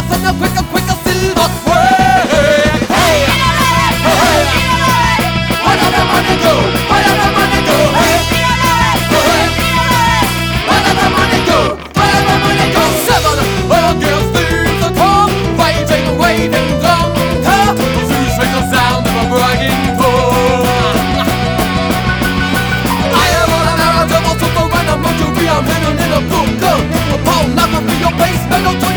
and a quicker silver way. Hey, hey, where did the money go? Where did the money go? Hey, hey, where did the money go? Where did the money go? 7 against the car, waving drum, please make the sound of a bragging drum. I am on an hour double to the random mojo, I'm hidden in a book. A pole, not to be your base, metal to